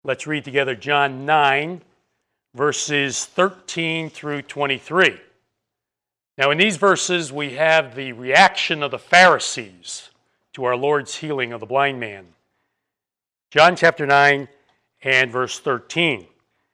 Let's read together John 9, verses 13 through 23. Now, in these verses, we have the reaction of the Pharisees to our Lord's healing of the blind man. John chapter 9 and verse 13.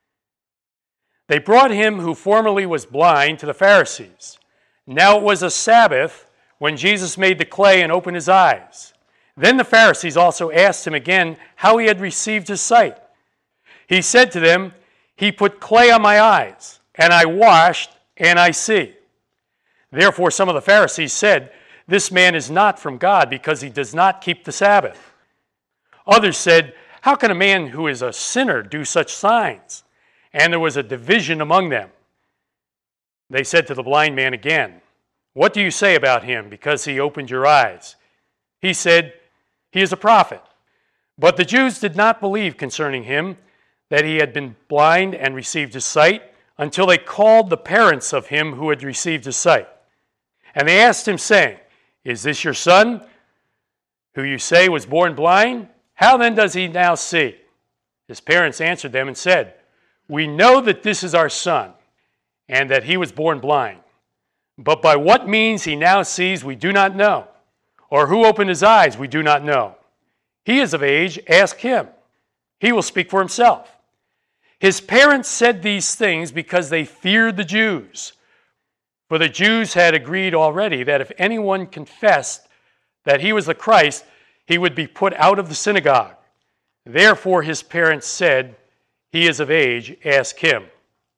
They brought him who formerly was blind to the Pharisees. Now it was a Sabbath when Jesus made the clay and opened his eyes. Then the Pharisees also asked him again how he had received his sight. He said to them, "He put clay on my eyes, and I washed, and I see." Therefore some of the Pharisees said, "This man is not from God, because he does not keep the Sabbath." Others said, "How can a man who is a sinner do such signs?" And there was a division among them. They said to the blind man again, "What do you say about him, because he opened your eyes?" He said, "He is a prophet." But the Jews did not believe concerning him that he had been blind and received his sight, until they called the parents of him who had received his sight. And they asked him, saying, "Is this your son, who you say was born blind? How then does he now see?" His parents answered them and said, "We know that this is our son, and that he was born blind. But by what means he now sees, we do not know. Or who opened his eyes, we do not know. He is of age, ask him. He will speak for himself." His parents said these things because they feared the Jews. For the Jews had agreed already that if anyone confessed that he was the Christ, he would be put out of the synagogue. Therefore his parents said, "He is of age, ask him."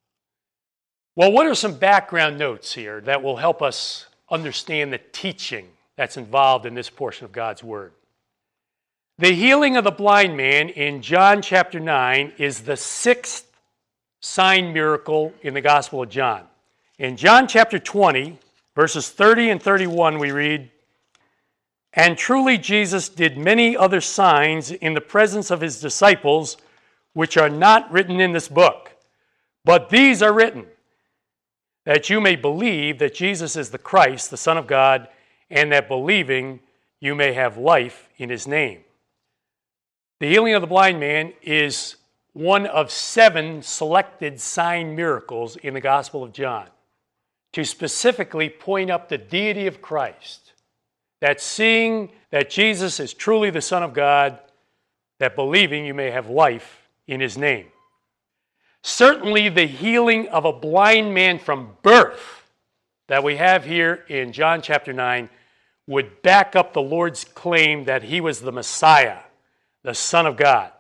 Well, what are some background notes here that will help us understand the teaching that's involved in this portion of God's Word? The healing of the blind man in John chapter 9 is the sixth sign miracle in the Gospel of John. In John chapter 20, verses 30 and 31, we read, "And truly Jesus did many other signs in the presence of his disciples, which are not written in this book. But these are written, that you may believe that Jesus is the Christ, the Son of God, and that believing you may have life in his name." The healing of the blind man is one of 7 selected sign miracles in the Gospel of John to specifically point up the deity of Christ, that seeing that Jesus is truly the Son of God, that believing you may have life in his name. Certainly the healing of a blind man from birth that we have here in John chapter 9 would back up the Lord's claim that he was the Messiah, the Son of God.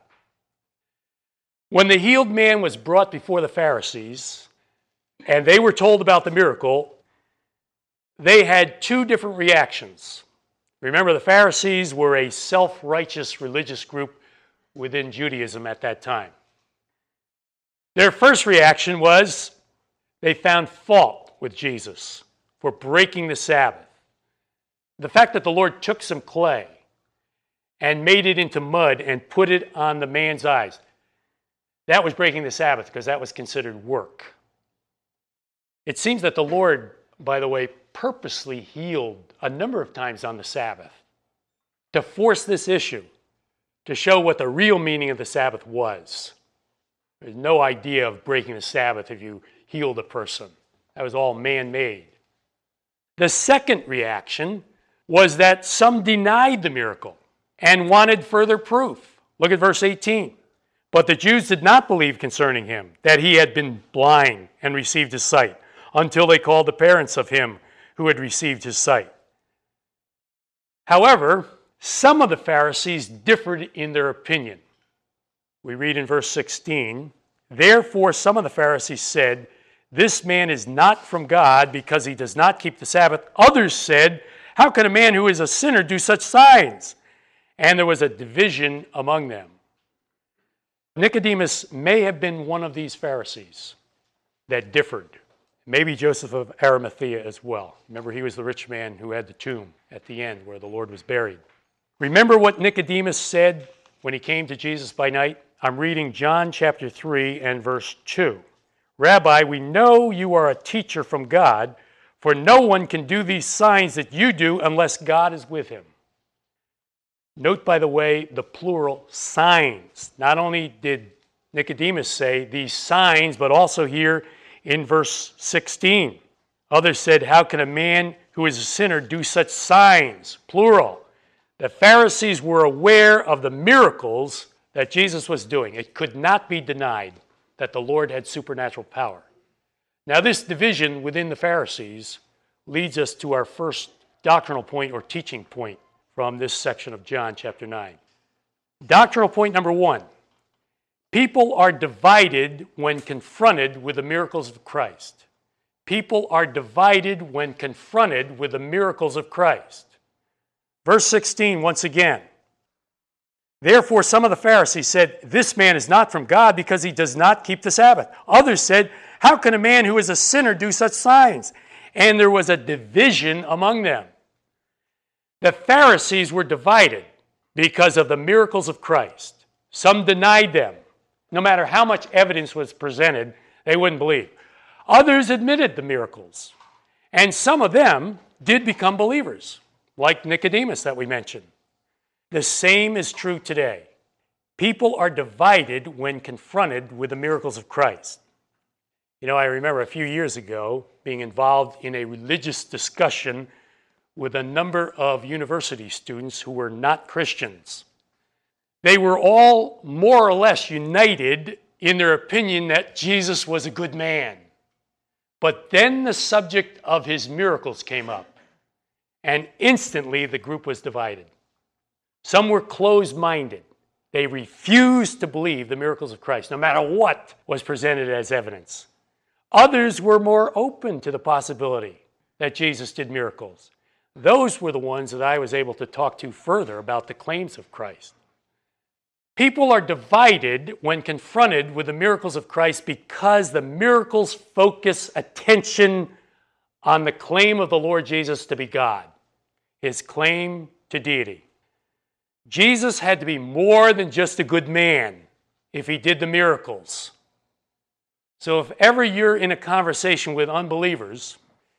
When the healed man was brought before the Pharisees, and they were told about the miracle, they had 2 different reactions. Remember, the Pharisees were a self-righteous religious group within Judaism at that time. Their first reaction was they found fault with Jesus for breaking the Sabbath. The fact that the Lord took some clay and made it into mud and put it on the man's eyes, that was breaking the Sabbath because that was considered work. It seems that the Lord, by the way, purposely healed a number of times on the Sabbath to force this issue, to show what the real meaning of the Sabbath was. There's no idea of breaking the Sabbath if you healed a person. That was all man-made. The second reaction was that some denied the miracle and wanted further proof. Look at verse 18. "But the Jews did not believe concerning him that he had been blind and received his sight, until they called the parents of him who had received his sight." However, some of the Pharisees differed in their opinion. We read in verse 16, "Therefore some of the Pharisees said, 'This man is not from God, because he does not keep the Sabbath.' Others said, 'How can a man who is a sinner do such signs?' And there was a division among them." Nicodemus may have been one of these Pharisees that differed. Maybe Joseph of Arimathea as well. Remember, he was the rich man who had the tomb at the end where the Lord was buried. Remember what Nicodemus said when he came to Jesus by night? I'm reading John chapter 3 and verse 2. "Rabbi, we know you are a teacher from God, for no one can do these signs that you do unless God is with him." Note, by the way, the plural signs. Not only did Nicodemus say these signs, but also here in verse 16. Others said, how can a man who is a sinner do such signs? Plural. The Pharisees were aware of the miracles that Jesus was doing. It could not be denied that the Lord had supernatural power. Now, this division within the Pharisees leads us to our first doctrinal point or teaching point from this section of John chapter 9. Doctrinal point number 1. People are divided when confronted with the miracles of Christ. People are divided when confronted with the miracles of Christ. Verse 16, once again. Therefore, some of the Pharisees said, this man is not from God because he does not keep the Sabbath. Others said, how can a man who is a sinner do such signs? And there was a division among them. The Pharisees were divided because of the miracles of Christ. Some denied them. No matter how much evidence was presented, they wouldn't believe. Others admitted the miracles. And some of them did become believers, like Nicodemus that we mentioned. The same is true today. People are divided when confronted with the miracles of Christ. You know, I remember a few years ago being involved in a religious discussion with a number of university students who were not Christians. They were all more or less united in their opinion that Jesus was a good man. But then the subject of his miracles came up, and instantly the group was divided. Some were closed-minded. They refused to believe the miracles of Christ, no matter what was presented as evidence. Others were more open to the possibility that Jesus did miracles. Those were the ones that I was able to talk to further about the claims of Christ. People are divided when confronted with the miracles of Christ because the miracles focus attention on the claim of the Lord Jesus to be God, his claim to deity. Jesus had to be more than just a good man if he did the miracles. So if ever you're in a conversation with unbelievers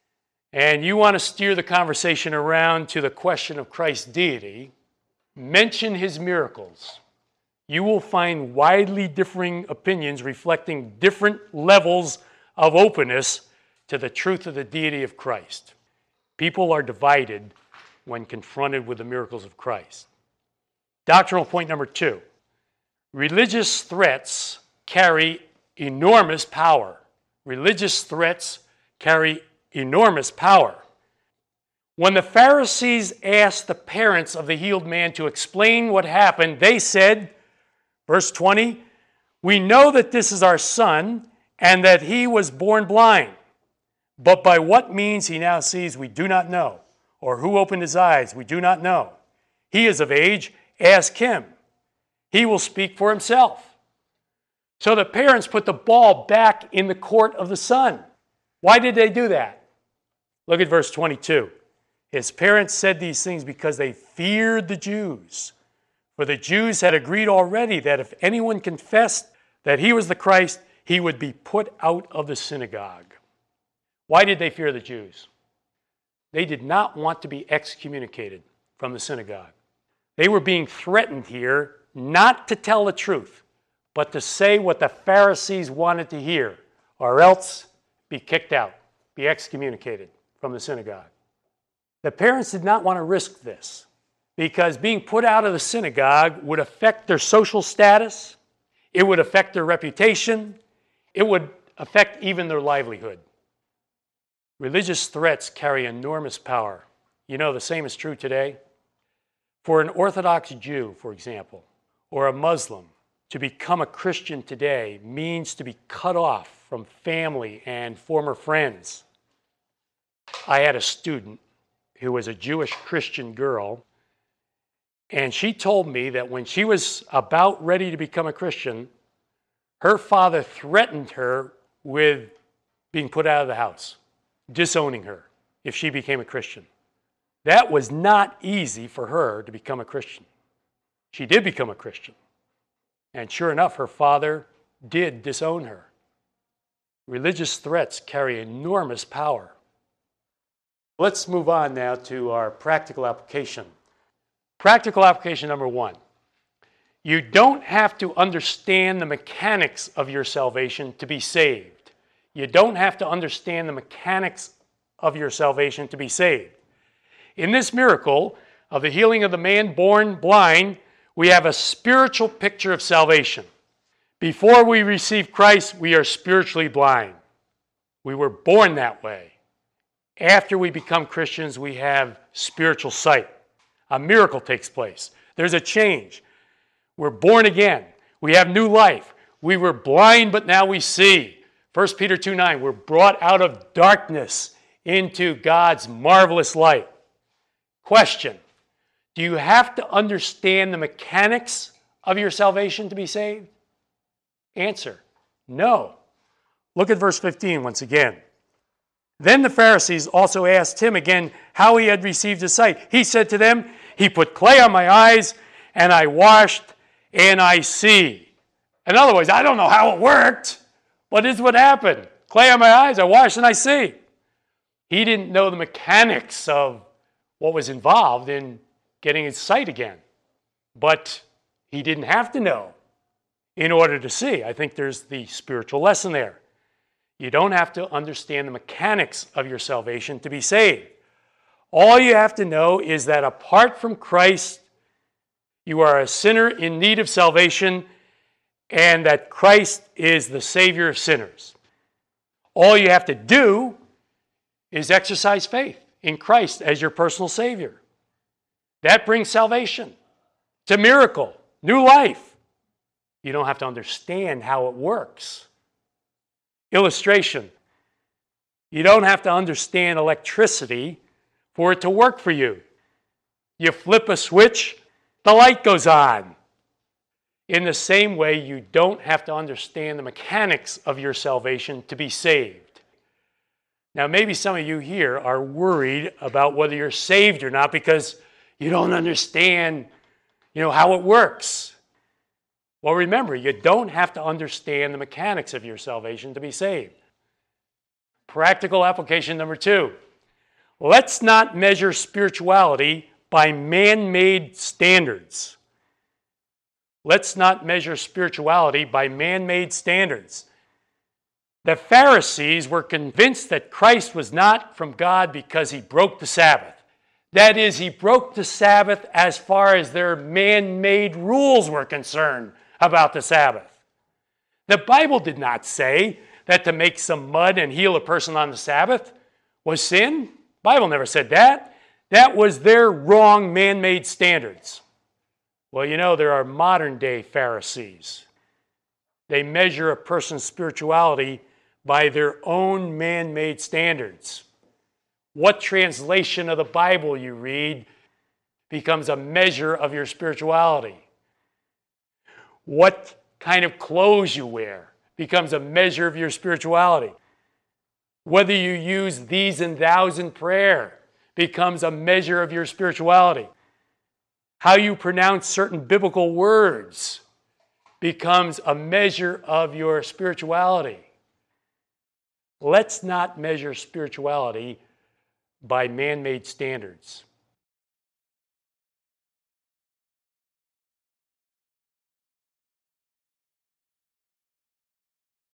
and you want to steer the conversation around to the question of Christ's deity, mention his miracles. You will find widely differing opinions reflecting different levels of openness to the truth of the deity of Christ. People are divided when confronted with the miracles of Christ. Doctrinal point number 2. Religious threats carry enormous power. Religious threats carry enormous power. When the Pharisees asked the parents of the healed man to explain what happened, they said, verse 20, we know that this is our son and that he was born blind. But by what means he now sees, we do not know. Or who opened his eyes, we do not know. He is of age, ask him. He will speak for himself. So the parents put the ball back in the court of the son. Why did they do that? Look at verse 22. His parents said these things because they feared the Jews. For the Jews had agreed already that if anyone confessed that he was the Christ, he would be put out of the synagogue. Why did they fear the Jews? They did not want to be excommunicated from the synagogue. They were being threatened here not to tell the truth, but to say what the Pharisees wanted to hear, or else be kicked out, be excommunicated from the synagogue. The parents did not want to risk this, because being put out of the synagogue would affect their social status, it would affect their reputation, it would affect even their livelihood. Religious threats carry enormous power. You know, the same is true today. For an Orthodox Jew, for example, or a Muslim, to become a Christian today means to be cut off from family and former friends. I had a student who was a Jewish Christian girl, and she told me that when she was about ready to become a Christian, her father threatened her with being put out of the house, disowning her if she became a Christian. That was not easy for her to become a Christian. She did become a Christian. And sure enough, her father did disown her. Religious threats carry enormous power. Let's move on now to our practical application. Practical application number 1. You don't have to understand the mechanics of your salvation to be saved. You don't have to understand the mechanics of your salvation to be saved. In this miracle of the healing of the man born blind, we have a spiritual picture of salvation. Before we receive Christ, we are spiritually blind. We were born that way. After we become Christians, we have spiritual sight. A miracle takes place. There's a change. We're born again. We have new life. We were blind, but now we see. 1 Peter 2:9, we're brought out of darkness into God's marvelous light. Question, do you have to understand the mechanics of your salvation to be saved? Answer, no. Look at verse 15 once again. Then the Pharisees also asked him again how he had received his sight. He said to them, he put clay on my eyes, and I washed, and I see. In other words, I don't know how it worked, but this is what happened. Clay on my eyes, I washed, and I see. He didn't know the mechanics of what was involved in getting his sight again. But he didn't have to know in order to see. I think there's the spiritual lesson there. You don't have to understand the mechanics of your salvation to be saved. All you have to know is that apart from Christ, you are a sinner in need of salvation, and that Christ is the Savior of sinners. All you have to do is exercise faith in Christ as your personal Savior. That brings salvation. It's a miracle, new life. You don't have to understand how it works. Illustration. You don't have to understand electricity for it to work for you. You flip a switch, the light goes on. In the same way, you don't have to understand the mechanics of your salvation to be saved. Now, maybe some of you here are worried about whether you're saved or not because you don't understand, how it works. Well, remember, you don't have to understand the mechanics of your salvation to be saved. Practical application number 2. Let's not measure spirituality by man-made standards. Let's not measure spirituality by man-made standards. The Pharisees were convinced that Christ was not from God because he broke the Sabbath. That is, he broke the Sabbath as far as their man-made rules were concerned about the Sabbath. The Bible did not say that to make some mud and heal a person on the Sabbath was sin. The Bible never said that. That was their wrong man-made standards. Well, there are modern-day Pharisees. They measure a person's spirituality by their own man-made standards. What translation of the Bible you read becomes a measure of your spirituality. What kind of clothes you wear becomes a measure of your spirituality. Whether you use these and thous in prayer becomes a measure of your spirituality. How you pronounce certain biblical words becomes a measure of your spirituality. Let's not measure spirituality by man-made standards.